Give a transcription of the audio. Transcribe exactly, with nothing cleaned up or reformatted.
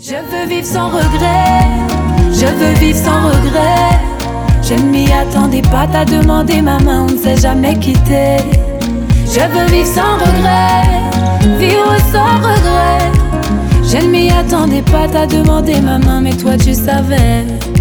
Je veux vivre sans regret, je veux vivre sans regret. Je ne m'y attendais pas, t'as demandé ma main, on ne s'est jamais quitté. Je veux vivre sans regret, vivre sans regret. Je ne m'y attendais pas, t'as demandé ma main, mais toi tu savais.